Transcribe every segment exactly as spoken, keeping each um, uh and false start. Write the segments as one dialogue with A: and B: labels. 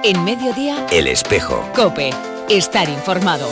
A: En Mediodía,
B: El Espejo.
A: COPE. Estar informado.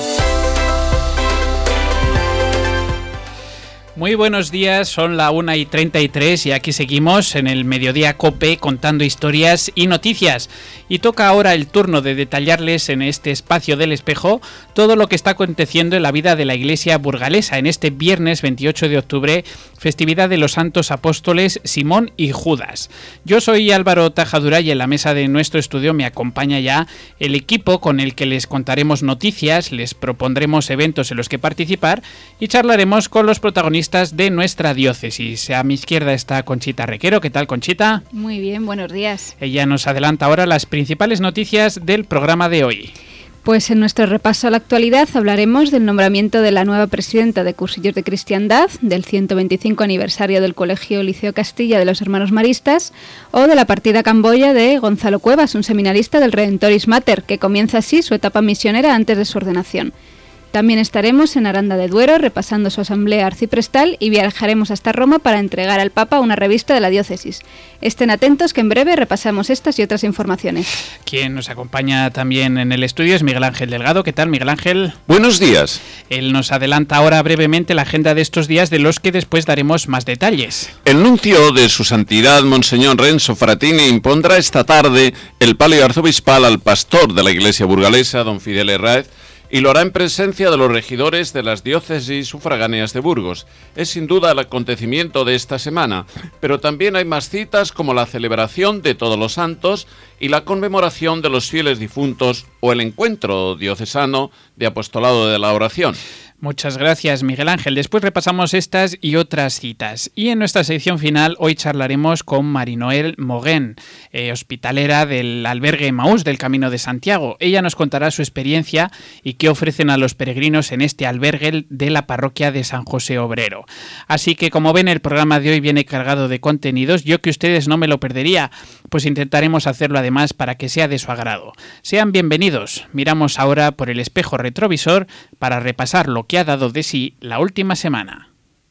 C: Muy buenos días, son la una y treinta y tres y aquí seguimos en el Mediodía COPE contando historias y noticias. Y toca ahora el turno de detallarles en este espacio del Espejo todo lo que está aconteciendo en la vida de la Iglesia burgalesa en este viernes veintiocho de octubre, festividad de los santos apóstoles Simón y Judas. Yo soy Álvaro Tajadura y en la mesa de nuestro estudio me acompaña ya el equipo con el que les contaremos noticias, les propondremos eventos en los que participar y charlaremos con los protagonistas de nuestra diócesis. A mi izquierda está Conchita Requero. ¿Qué tal, Conchita?
D: Muy bien, buenos días.
C: Ella nos adelanta ahora las principales noticias del programa de hoy.
D: Pues en nuestro repaso a la actualidad hablaremos del nombramiento de la nueva presidenta de Cursillos de Cristiandad, del ciento veinticinco aniversario del Colegio Liceo Castilla de los Hermanos Maristas o de la partida a Camboya de Gonzalo Cuevas, un seminarista del Redentoris Mater, que comienza así su etapa misionera antes de su ordenación. También estaremos en Aranda de Duero repasando su asamblea arciprestal y viajaremos hasta Roma para entregar al Papa una revista de la diócesis. Estén atentos que en breve repasamos estas y otras informaciones.
C: Quien nos acompaña también en el estudio es Miguel Ángel Delgado. ¿Qué tal, Miguel Ángel?
E: Buenos días.
C: Él nos adelanta ahora brevemente la agenda de estos días, de los que después daremos más detalles.
E: El nuncio de su santidad, Monseñor Renzo Frattini, impondrá esta tarde el palio arzobispal al pastor de la iglesia burgalesa, don Fidel Herráez, y lo hará en presencia de los regidores de las diócesis sufragáneas de Burgos. Es sin duda el acontecimiento de esta semana, pero también hay más citas como la celebración de Todos los Santos y la conmemoración de los fieles difuntos o el encuentro diocesano de apostolado de la oración.
C: Muchas gracias, Miguel Ángel. Después repasamos estas y otras citas. Y en nuestra sección final hoy charlaremos con Marinoel Moguén, eh, hospitalera del albergue Emaús del Camino de Santiago. Ella nos contará su experiencia y qué ofrecen a los peregrinos en este albergue de la parroquia de San José Obrero. Así que, como ven, el programa de hoy viene cargado de contenidos. Yo que ustedes no me lo perdería, pues intentaremos hacerlo además para que sea de su agrado. Sean bienvenidos. Miramos ahora por el espejo retrovisor para repasar lo que ha dado de sí la última semana.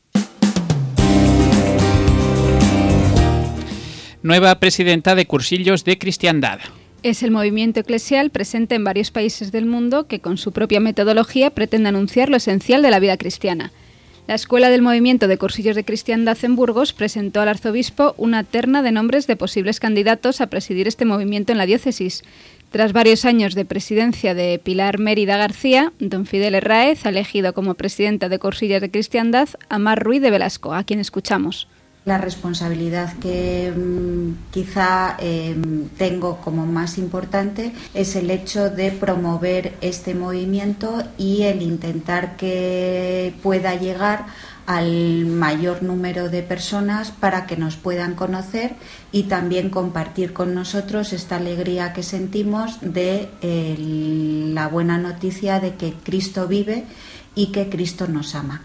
C: Nueva presidenta de Cursillos de Cristiandad.
D: Es el movimiento eclesial presente en varios países del mundo que con su propia metodología pretende anunciar lo esencial de la vida cristiana. La Escuela del Movimiento de Cursillos de Cristiandad en Burgos presentó al arzobispo una terna de nombres de posibles candidatos a presidir este movimiento en la diócesis. Tras varios años de presidencia de Pilar Mérida García, don Fidel Herráez ha elegido como presidenta de Cursillos de Cristiandad a Mar Ruiz de Velasco, a quien escuchamos.
F: La responsabilidad que mmm, quizá eh, tengo como más importante es el hecho de promover este movimiento y el intentar que pueda llegar al mayor número de personas para que nos puedan conocer y también compartir con nosotros esta alegría que sentimos de eh, la buena noticia de que Cristo vive y que Cristo nos ama.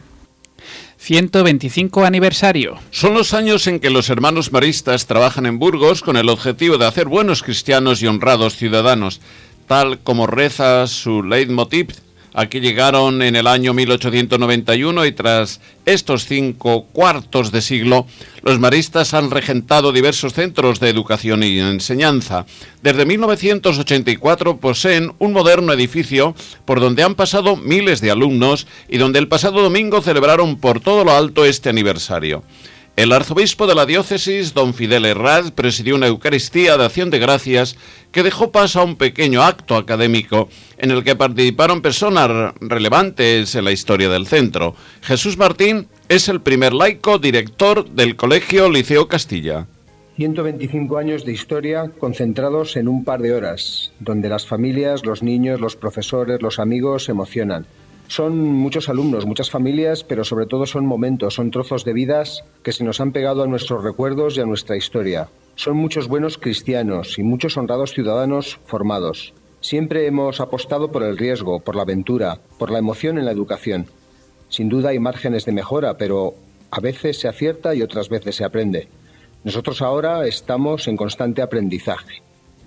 C: ciento veinticinco aniversario.
E: Son los años en que los hermanos maristas trabajan en Burgos con el objetivo de hacer buenos cristianos y honrados ciudadanos, tal como reza su leitmotiv. Aquí llegaron en el año mil ochocientos noventa y uno y tras estos cinco cuartos de siglo, los maristas han regentado diversos centros de educación y enseñanza. Desde mil novecientos ochenta y cuatro poseen un moderno edificio por donde han pasado miles de alumnos y donde el pasado domingo celebraron por todo lo alto este aniversario. El arzobispo de la diócesis, don Fidel Herráez, presidió una Eucaristía de acción de gracias que dejó paso a un pequeño acto académico en el que participaron personas relevantes en la historia del centro. Jesús Martín es el primer laico director del Colegio Liceo Castilla.
G: ciento veinticinco años de historia concentrados en un par de horas, donde las familias, los niños, los profesores, los amigos se emocionan. Son muchos alumnos, muchas familias, pero sobre todo son momentos, son trozos de vidas que se nos han pegado a nuestros recuerdos y a nuestra historia. Son muchos buenos cristianos y muchos honrados ciudadanos formados. Siempre hemos apostado por el riesgo, por la aventura, por la emoción en la educación. Sin duda hay márgenes de mejora, pero a veces se acierta y otras veces se aprende. Nosotros ahora estamos en constante aprendizaje.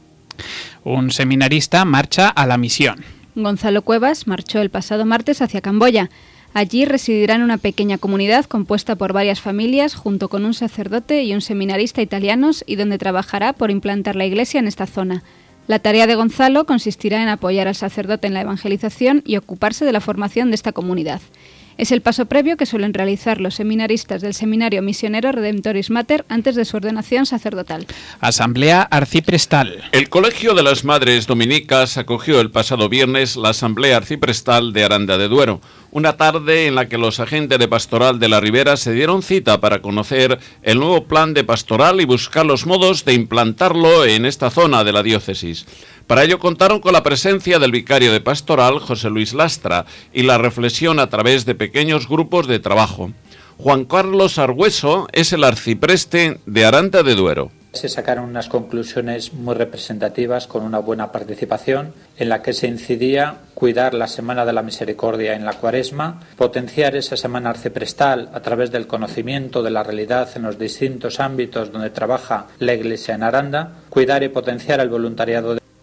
C: Un seminarista marcha a la misión.
D: Gonzalo Cuevas marchó el pasado martes hacia Camboya. Allí residirá en una pequeña comunidad compuesta por varias familias, junto con un sacerdote y un seminarista italianos, y donde trabajará por implantar la iglesia en esta zona. La tarea de Gonzalo consistirá en apoyar al sacerdote en la evangelización y ocuparse de la formación de esta comunidad. Es el paso previo que suelen realizar los seminaristas del Seminario Misionero Redemptoris Mater antes de su ordenación sacerdotal.
C: Asamblea Arciprestal.
E: El Colegio de las Madres Dominicas acogió el pasado viernes la Asamblea Arciprestal de Aranda de Duero, una tarde en la que los agentes de Pastoral de la Ribera se dieron cita para conocer el nuevo plan de pastoral y buscar los modos de implantarlo en esta zona de la diócesis. Para ello contaron con la presencia del vicario de Pastoral, José Luis Lastra, y la reflexión a través de pequeños grupos de trabajo. Juan Carlos Argüeso es el arcipreste de Aranda de Duero.
B: Se sacaron unas conclusiones muy representativas con una buena participación en la que se incidía cuidar la Semana de la Misericordia en la Cuaresma, potenciar esa semana arciprestal a través del conocimiento de la realidad en los distintos ámbitos donde trabaja la Iglesia en Aranda, cuidar y potenciar el voluntariado de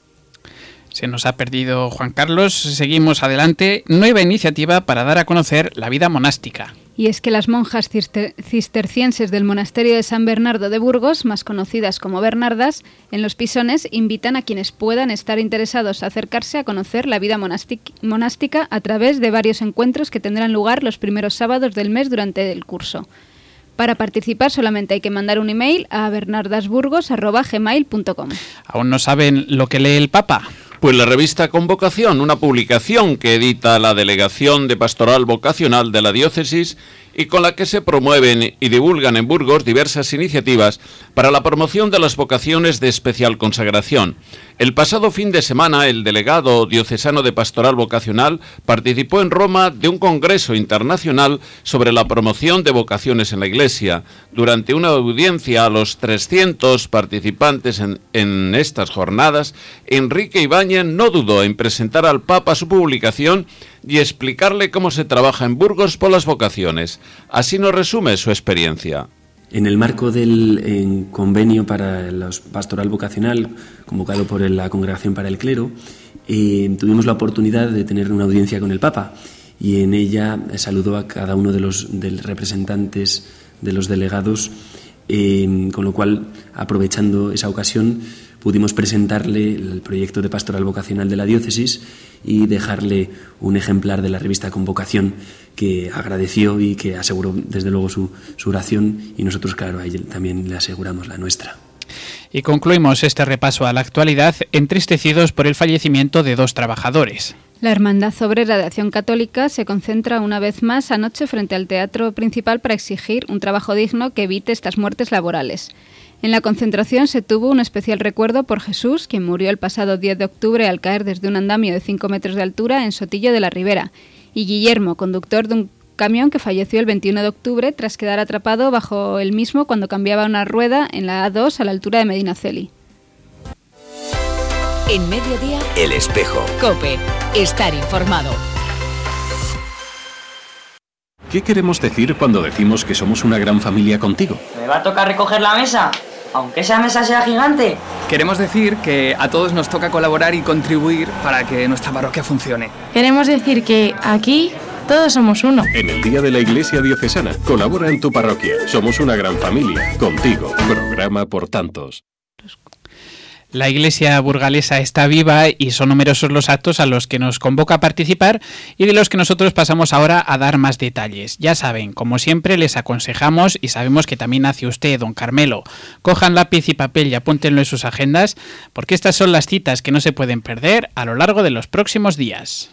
C: Se nos ha perdido Juan Carlos. Seguimos adelante. Nueva iniciativa para dar a conocer la vida monástica.
D: Y es que las monjas cister- cistercienses del monasterio de San Bernardo de Burgos, más conocidas como Bernardas, en Los Pisones, invitan a quienes puedan estar interesados a acercarse a conocer la vida monástic- monástica a través de varios encuentros que tendrán lugar los primeros sábados del mes durante el curso. Para participar solamente hay que mandar un email a bernardasburgos arroba gmail punto com.
C: ¿Aún no saben lo que lee el Papa?
E: Pues la revista Convocación, una publicación que edita la Delegación de Pastoral Vocacional de la Diócesis y con la que se promueven y divulgan en Burgos diversas iniciativas para la promoción de las vocaciones de especial consagración. El pasado fin de semana, el delegado diocesano de Pastoral Vocacional participó en Roma de un congreso internacional sobre la promoción de vocaciones en la Iglesia. Durante una audiencia a los trescientos participantes en, en estas jornadas, Enrique Ibáñez no dudó en presentar al Papa su publicación y explicarle cómo se trabaja en Burgos por las vocaciones. Así nos resume su experiencia.
H: En el marco del en convenio para la pastoral vocacional, convocado por la Congregación para el Clero, eh, tuvimos la oportunidad de tener una audiencia con el Papa y en ella saludó a cada uno de los de representantes de los delegados, eh, con lo cual, aprovechando esa ocasión, pudimos presentarle el proyecto de pastoral vocacional de la diócesis y dejarle un ejemplar de la revista Convocación, que agradeció y que aseguró desde luego su, su oración, y nosotros, claro, a él también le aseguramos la nuestra.
C: Y concluimos este repaso a la actualidad entristecidos por el fallecimiento de dos trabajadores.
D: La Hermandad Obrera de Acción Católica se concentra una vez más anoche frente al Teatro Principal para exigir un trabajo digno que evite estas muertes laborales. En la concentración se tuvo un especial recuerdo por Jesús, quien murió el pasado diez de octubre al caer desde un andamio de cinco metros de altura en Sotillo de la Ribera, y Guillermo, conductor de un camión que falleció el veintiuno de octubre tras quedar atrapado bajo el mismo cuando cambiaba una rueda en la A dos a la altura de Medinaceli.
A: En Mediodía,
I: El Espejo.
A: COPE. Estar informado.
J: ¿Qué queremos decir cuando decimos que somos una gran familia contigo?
K: ¿Me va a tocar recoger la mesa? Aunque esa mesa sea gigante.
L: Queremos decir que a todos nos toca colaborar y contribuir para que nuestra parroquia funcione.
M: Queremos decir que aquí todos somos uno.
J: En el Día de la Iglesia Diocesana, colabora en tu parroquia. Somos una gran familia. Contigo. Programa por tantos.
C: La Iglesia burgalesa está viva y son numerosos los actos a los que nos convoca a participar y de los que nosotros pasamos ahora a dar más detalles. Ya saben, como siempre les aconsejamos, y sabemos que también hace usted, don Carmelo, cojan lápiz y papel y apúntenlo en sus agendas, porque estas son las citas que no se pueden perder a lo largo de los próximos días.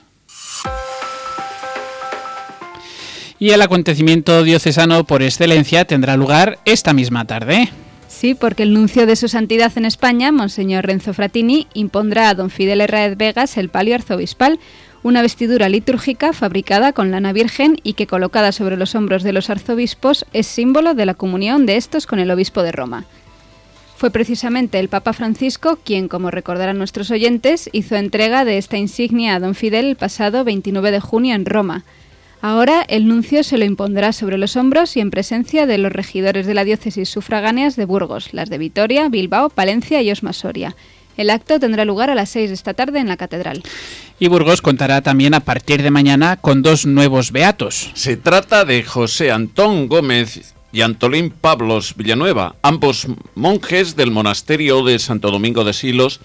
C: Y el acontecimiento diocesano por excelencia tendrá lugar esta misma tarde.
D: Sí, porque el nuncio de su santidad en España, Monseñor Renzo Fratini, impondrá a don Fidel Herráez Vegas el palio arzobispal, una vestidura litúrgica fabricada con lana virgen y que, colocada sobre los hombros de los arzobispos, es símbolo de la comunión de estos con el obispo de Roma. Fue precisamente el Papa Francisco quien, como recordarán nuestros oyentes, hizo entrega de esta insignia a don Fidel el pasado veintinueve de junio en Roma. Ahora el nuncio se lo impondrá sobre los hombros y en presencia de los regidores de la diócesis sufragáneas de Burgos, las de Vitoria, Bilbao, Palencia y Osma Soria. El acto tendrá lugar a las seis de esta tarde en la catedral.
C: Y Burgos contará también a partir de mañana con dos nuevos beatos.
E: Se trata de José Antón Gómez y Antolín Pablos Villanueva, ambos monjes del monasterio de Santo Domingo de Silos,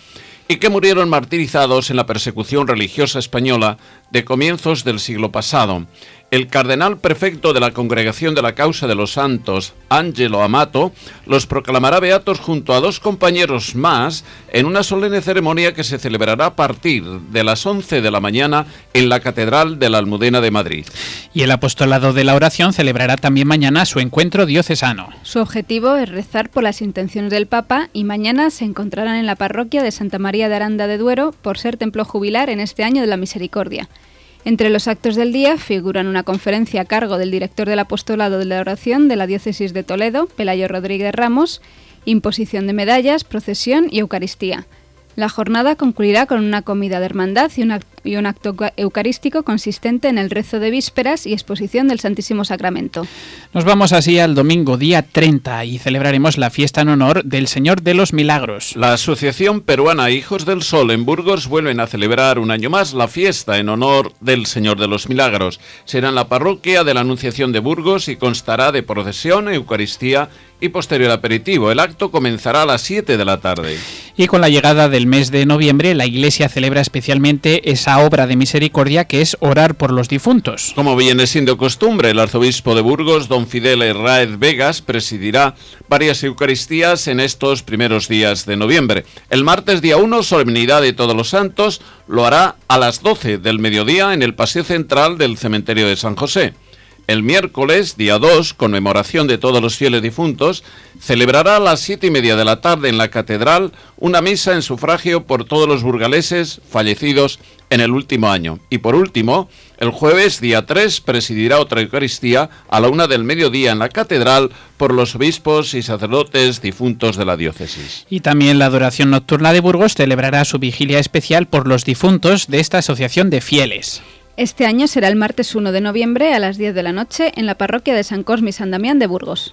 E: y que murieron martirizados en la persecución religiosa española de comienzos del siglo pasado. El cardenal prefecto de la Congregación de la Causa de los Santos, Angelo Amato, los proclamará beatos junto a dos compañeros más en una solemne ceremonia que se celebrará a partir de las once de la mañana en la Catedral de la Almudena de Madrid.
C: Y el Apostolado de la Oración celebrará también mañana su encuentro diocesano.
D: Su objetivo es rezar por las intenciones del Papa y mañana se encontrarán en la parroquia de Santa María de Aranda de Duero por ser templo jubilar en este año de la Misericordia. Entre los actos del día figuran una conferencia a cargo del director del Apostolado de la Oración de la Diócesis de Toledo, Pelayo Rodríguez Ramos, imposición de medallas, procesión y Eucaristía. La jornada concluirá con una comida de hermandad y un, act- y un acto eucarístico consistente en el rezo de vísperas y exposición del Santísimo Sacramento.
C: Nos vamos así al domingo día treinta y celebraremos la fiesta en honor del Señor de los Milagros.
E: La Asociación Peruana Hijos del Sol en Burgos vuelven a celebrar un año más la fiesta en honor del Señor de los Milagros. Será en la parroquia de la Anunciación de Burgos y constará de procesión, Eucaristía y posterior aperitivo. El acto comenzará a las siete de la tarde.
C: Y con la llegada del mes de noviembre, la Iglesia celebra especialmente esa obra de misericordia que es orar por los difuntos.
E: Como viene siendo costumbre, el arzobispo de Burgos, don Fidel Herráez Vegas, presidirá varias Eucaristías en estos primeros días de noviembre. El martes día uno, solemnidad de Todos los Santos, lo hará a las doce del mediodía en el Paseo Central del Cementerio de San José. El miércoles, día dos, conmemoración de todos los fieles difuntos, celebrará a las siete y media de la tarde en la Catedral una misa en sufragio por todos los burgaleses fallecidos en el último año. Y por último, el jueves, día tres, presidirá otra Eucaristía a la una del mediodía en la Catedral por los obispos y sacerdotes difuntos de la diócesis.
C: Y también la Adoración Nocturna de Burgos celebrará su vigilia especial por los difuntos de esta asociación de fieles.
D: Este año será el martes uno de noviembre a las diez de la noche en la parroquia de San Cosme y San Damián de Burgos.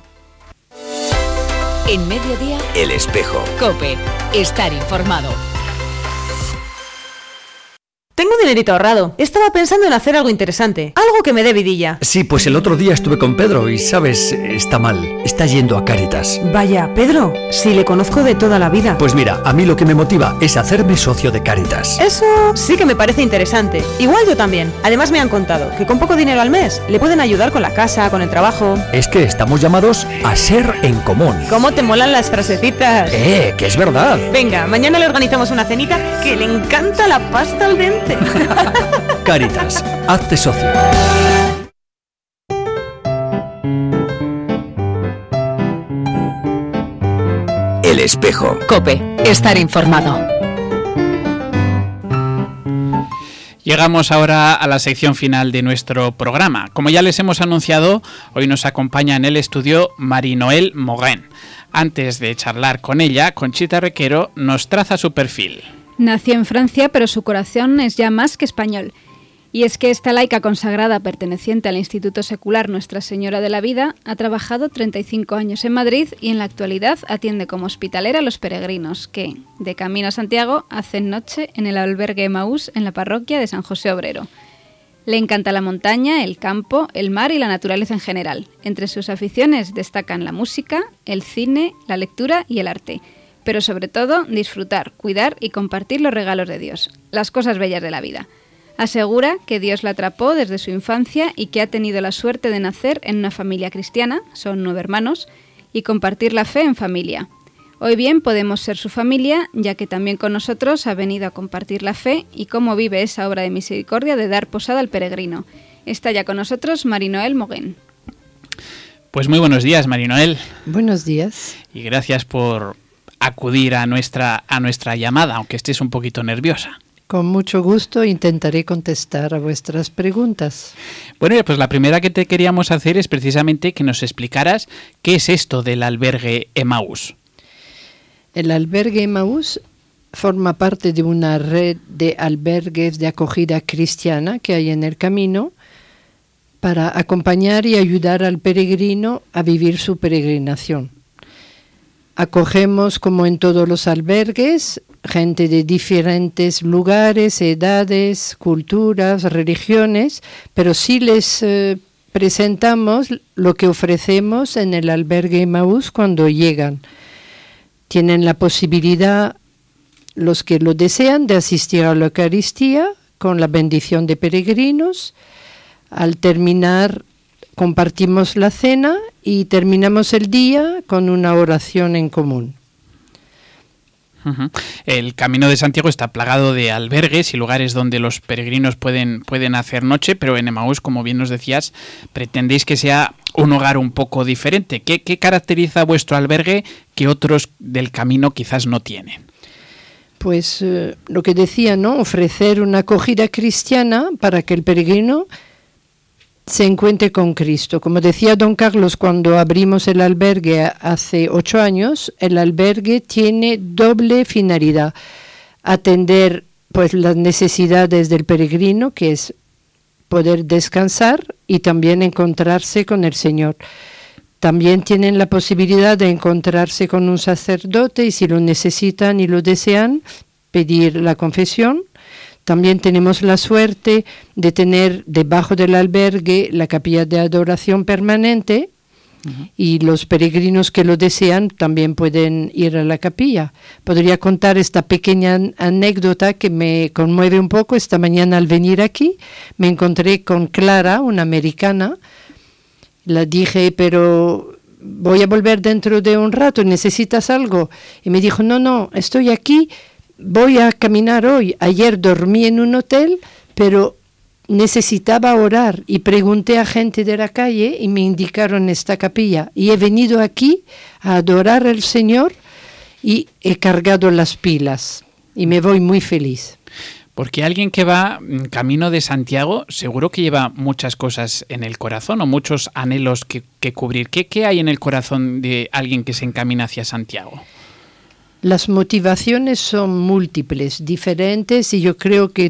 A: En Mediodía,
I: El Espejo.
A: COPE. Estar informado.
N: Tengo un dinerito ahorrado. Estaba pensando en hacer algo interesante. Algo que me dé vidilla.
O: Sí, pues el otro día estuve con Pedro y, ¿sabes? Está mal. Está yendo a Cáritas.
N: Vaya, Pedro, si le conozco de toda la vida.
O: Pues mira, a mí lo que me motiva es hacerme socio de Cáritas.
N: Eso sí que me parece interesante. Igual yo también. Además me han contado que con poco dinero al mes le pueden ayudar con la casa, con el trabajo.
O: Es que estamos llamados a ser en común.
N: ¿Cómo te molan las frasecitas?
O: Eh, que es verdad.
N: Venga, mañana le organizamos una cenita que le encanta la pasta al dente.
O: Cáritas, hazte socio.
I: El Espejo.
A: COPE. Estar informado.
C: Llegamos ahora a la sección final de nuestro programa. Como ya les hemos anunciado, hoy nos acompaña en el estudio Marie-Noëlle Morin. Antes de charlar con ella, Conchita Requero nos traza su perfil.
D: Nació en Francia, pero su corazón es ya más que español. Y es que esta laica consagrada perteneciente al Instituto Secular Nuestra Señora de la Vida ha trabajado treinta y cinco años en Madrid y en la actualidad atiende como hospitalera a los peregrinos que, de camino a Santiago, hacen noche en el albergue Emaús en la parroquia de San José Obrero. Le encanta la montaña, el campo, el mar y la naturaleza en general. Entre sus aficiones destacan la música, el cine, la lectura y el arte. Pero sobre todo, disfrutar, cuidar y compartir los regalos de Dios, las cosas bellas de la vida. Asegura que Dios la atrapó desde su infancia y que ha tenido la suerte de nacer en una familia cristiana, son nueve hermanos, y compartir la fe en familia. Hoy bien podemos ser su familia, ya que también con nosotros ha venido a compartir la fe y cómo vive esa obra de misericordia de dar posada al peregrino. Está ya con nosotros Marie-Noëlle Morin.
C: Pues muy buenos días, Marie-Noëlle.
P: Buenos días.
C: Y gracias por acudir a nuestra, a nuestra llamada, aunque estés un poquito nerviosa.
P: Con mucho gusto intentaré contestar a vuestras preguntas.
C: Bueno, pues la primera que te queríamos hacer es precisamente que nos explicaras qué es esto del albergue Emaús.
P: El albergue Emaús forma parte de una red de albergues de acogida cristiana que hay en el camino para acompañar y ayudar al peregrino a vivir su peregrinación. Acogemos, como en todos los albergues, gente de diferentes lugares, edades, culturas, religiones, pero sí les eh, presentamos lo que ofrecemos en el albergue Emaús cuando llegan. Tienen la posibilidad los que lo desean de asistir a la Eucaristía con la bendición de peregrinos. Al terminar, compartimos la cena y terminamos el día con una oración en común.
C: Uh-huh. El Camino de Santiago está plagado de albergues y lugares donde los peregrinos pueden, pueden hacer noche, pero en Emaús, como bien nos decías, pretendéis que sea un hogar un poco diferente. ¿Qué, qué caracteriza vuestro albergue que otros del camino quizás no tienen?
P: Pues eh, lo que decía, ¿no? Ofrecer una acogida cristiana para que el peregrino se encuentre con Cristo. Como decía don Carlos cuando abrimos el albergue hace ocho años, el albergue tiene doble finalidad: atender pues las necesidades del peregrino, que es poder descansar y también encontrarse con el Señor. También tienen la posibilidad de encontrarse con un sacerdote y, si lo necesitan y lo desean, pedir la confesión. También tenemos la suerte de tener debajo del albergue la capilla de adoración permanente, uh-huh. y los peregrinos que lo desean también pueden ir a la capilla. Podría contar esta pequeña anécdota que me conmueve un poco. Esta mañana al venir aquí me encontré con Clara, una americana. La dije, pero voy a volver dentro de un rato, ¿necesitas algo? Y me dijo, no, no, estoy aquí. Voy a caminar hoy. Ayer dormí en un hotel, pero necesitaba orar y pregunté a gente de la calle y me indicaron esta capilla. Y he venido aquí a adorar al Señor y he cargado las pilas y me voy muy feliz.
C: Porque alguien que va camino de Santiago seguro que lleva muchas cosas en el corazón o muchos anhelos que, que cubrir. ¿Qué, ¿Qué hay en el corazón de alguien que se encamina hacia Santiago?
P: Las motivaciones son múltiples, diferentes, y yo creo que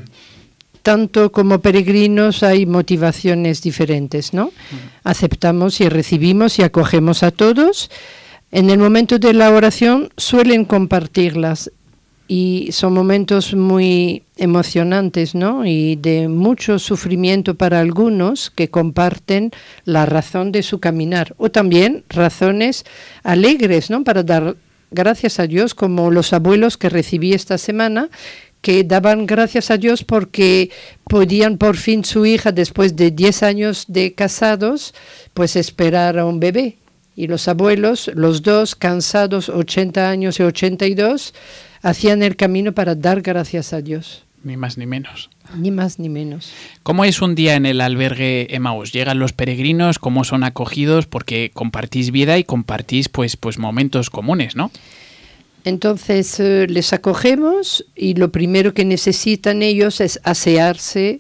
P: tanto como peregrinos hay motivaciones diferentes, ¿no? Uh-huh. Aceptamos y recibimos y acogemos a todos. En el momento de la oración suelen compartirlas y son momentos muy emocionantes, ¿no? Y de mucho sufrimiento para algunos que comparten la razón de su caminar, o también razones alegres, ¿no? Para dar gracias a Dios, como los abuelos que recibí esta semana, que daban gracias a Dios porque podían por fin su hija, después de diez años de casados, pues esperar a un bebé. Y los abuelos, los dos, cansados, ochenta años y ochenta y dos, hacían el camino para dar gracias a Dios.
C: Ni más ni menos.
P: Ni más ni menos.
C: ¿Cómo es un día en el albergue Emaús? ¿Llegan los peregrinos? ¿Cómo son acogidos? Porque compartís vida y compartís pues, pues momentos comunes, ¿no?
P: Entonces eh, les acogemos y lo primero que necesitan ellos es asearse,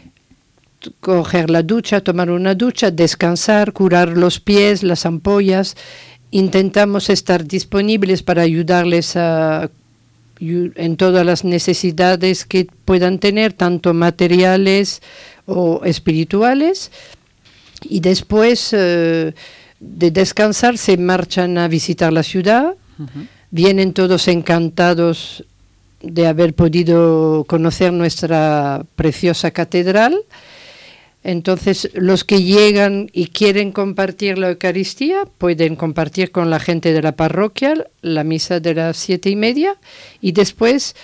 P: coger la ducha, tomar una ducha, descansar, curar los pies, las ampollas. Intentamos estar disponibles para ayudarles a en todas las necesidades que puedan tener, tanto materiales o espirituales, y después eh, de descansar se marchan a visitar la ciudad. Uh-huh. Vienen todos encantados de haber podido conocer nuestra preciosa catedral. Entonces, los que llegan y quieren compartir la Eucaristía pueden compartir con la gente de la parroquia la misa de las siete y media y después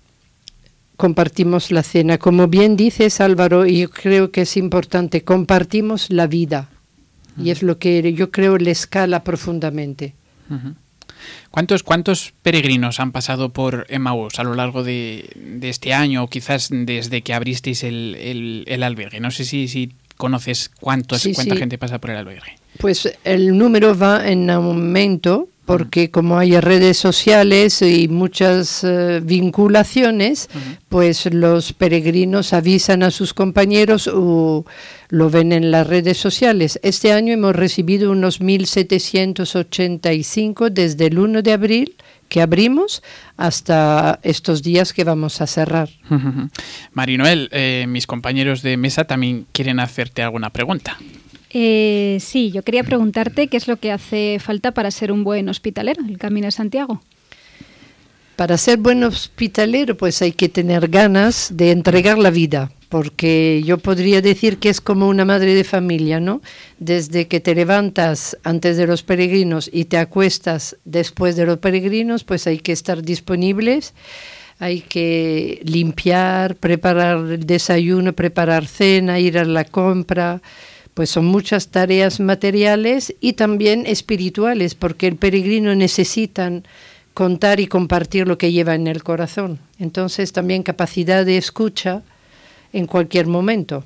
P: compartimos la cena. Como bien dices, Álvaro, y yo creo que es importante, compartimos la vida. Uh-huh. Y es lo que yo creo le escala profundamente.
C: Uh-huh. ¿Cuántos, ¿Cuántos peregrinos han pasado por Emaús a lo largo de, de este año o quizás desde que abristeis el, el, el albergue? No sé si, si conoces cuántos,
P: sí,
C: cuánta
P: sí.
C: gente pasa por el albergue.
P: Pues el número va en aumento porque uh-huh. como hay redes sociales y muchas uh, vinculaciones, uh-huh. pues los peregrinos avisan a sus compañeros o lo ven en las redes sociales. Este año hemos recibido unos mil setecientos ochenta y cinco desde el uno de abril que abrimos hasta estos días que vamos a cerrar.
C: Uh-huh. Marinoel, eh, mis compañeros de mesa también quieren hacerte alguna pregunta.
D: Eh, sí, yo quería preguntarte qué es lo que hace falta para ser un buen hospitalero, el Camino de Santiago.
P: Para ser buen hospitalero, pues hay que tener ganas de entregar la vida, porque yo podría decir que es como una madre de familia, ¿no? Desde que te levantas antes de los peregrinos y te acuestas después de los peregrinos, pues hay que estar disponibles, hay que limpiar, preparar el desayuno, preparar cena, ir a la compra. Pues son muchas tareas materiales y también espirituales, porque el peregrino necesita contar y compartir lo que lleva en el corazón. Entonces también capacidad de escucha en cualquier momento.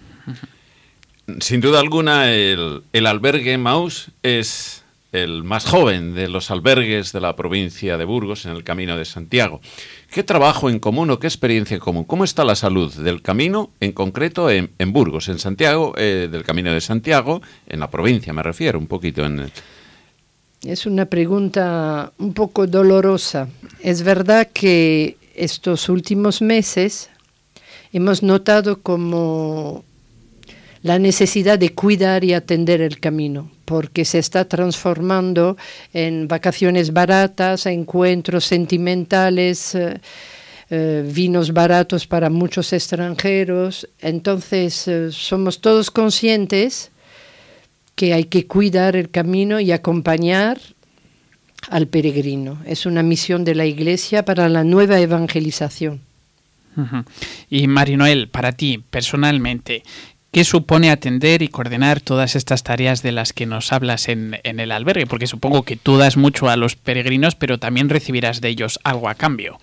E: Sin duda alguna, el, el albergue Emaús es el más joven de los albergues de la provincia de Burgos en el Camino de Santiago. ¿Qué trabajo en común o qué experiencia en común? ¿Cómo está la salud del camino, en concreto en, en Burgos, en Santiago, eh, del Camino de Santiago, en la provincia me refiero, un poquito en... El...
P: Es una pregunta un poco dolorosa. Es verdad que estos últimos meses hemos notado como la necesidad de cuidar y atender el camino, porque se está transformando en vacaciones baratas, encuentros sentimentales, eh, eh, vinos baratos para muchos extranjeros. Entonces eh, somos todos conscientes que hay que cuidar el camino y acompañar al peregrino. Es una misión de la Iglesia para la nueva evangelización.
C: Uh-huh. Y Marinoel, para ti, personalmente, ¿qué supone atender y coordinar todas estas tareas de las que nos hablas en, en el albergue? Porque supongo que tú das mucho a los peregrinos, pero también recibirás de ellos algo a cambio.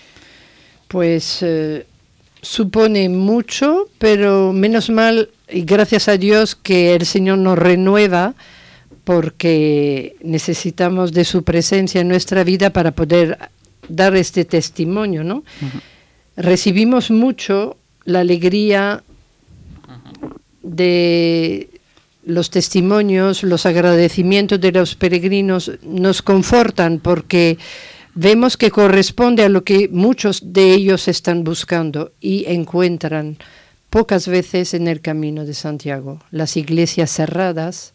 P: Pues eh, supone mucho, pero menos mal, y gracias a Dios que el Señor nos renueva, porque necesitamos de su presencia en nuestra vida para poder dar este testimonio, ¿no? Uh-huh. Recibimos mucho la alegría de los testimonios, los agradecimientos de los peregrinos nos confortan porque vemos que corresponde a lo que muchos de ellos están buscando y encuentran pocas veces en el Camino de Santiago. Las iglesias cerradas,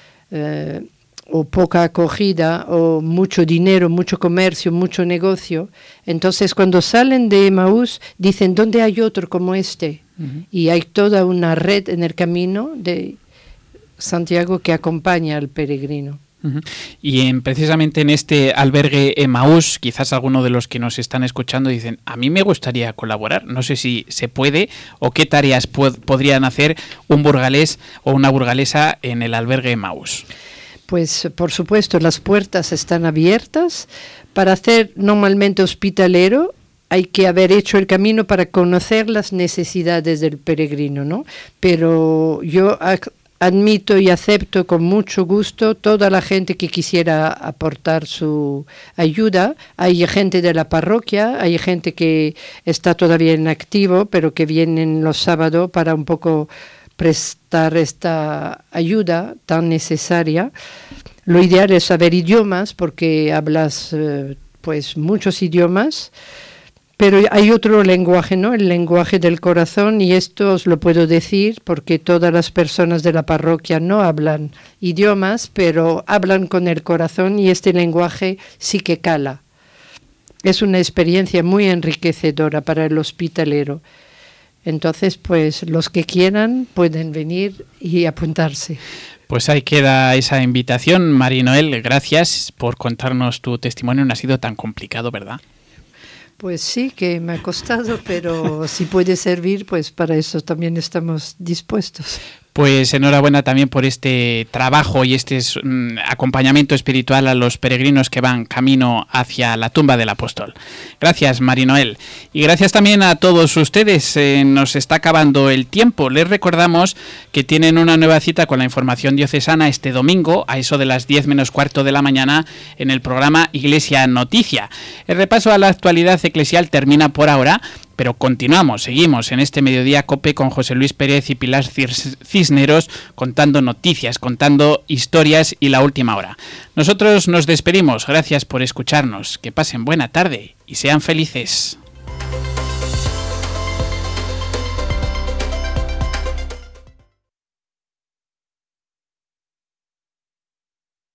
P: eh, o poca acogida, o mucho dinero, mucho comercio, mucho negocio. Entonces, cuando salen de Emaús, dicen, ¿dónde hay otro como este? Uh-huh. Y hay toda una red en el Camino de Santiago que acompaña al peregrino.
C: Uh-huh. Y en, precisamente en este albergue Emaús, quizás alguno de los que nos están escuchando dicen, a mí me gustaría colaborar, no sé si se puede o qué tareas pod- podrían hacer un burgalés o una burgalesa en el albergue Emaús.
P: Pues por supuesto las puertas están abiertas. Para hacer normalmente hospitalero hay que haber hecho el camino para conocer las necesidades del peregrino, ¿no? Pero yo admito y acepto con mucho gusto toda la gente que quisiera aportar su ayuda. Hay gente de la parroquia, hay gente que está todavía en activo, pero que vienen los sábados para un poco prestar esta ayuda tan necesaria. Lo ideal es saber idiomas, porque hablas eh, pues muchos idiomas, pero hay otro lenguaje, ¿no? El lenguaje del corazón, y esto os lo puedo decir porque todas las personas de la parroquia no hablan idiomas, pero hablan con el corazón y este lenguaje sí que cala. Es una experiencia muy enriquecedora para el hospitalero. Entonces, pues los que quieran pueden venir y apuntarse.
C: Pues ahí queda esa invitación. Marinoel, gracias por contarnos tu testimonio. No ha sido tan complicado, ¿verdad?
P: Pues sí, que me ha costado, pero si puede servir, pues para eso también estamos dispuestos.
C: Pues enhorabuena también por este trabajo y este mm, acompañamiento espiritual a los peregrinos que van camino hacia la tumba del apóstol. Gracias, Marinoel. Y gracias también a todos ustedes. Eh, nos está acabando el tiempo. Les recordamos que tienen una nueva cita con la información diocesana este domingo a eso de las diez menos cuarto de la mañana en el programa Iglesia Noticia. El repaso a la actualidad eclesial termina por ahora, pero continuamos, seguimos en este Mediodía COPE con José Luis Pérez y Pilar Cisneros contando noticias, contando historias y la última hora. Nosotros nos despedimos, gracias por escucharnos, que pasen buena tarde y sean felices.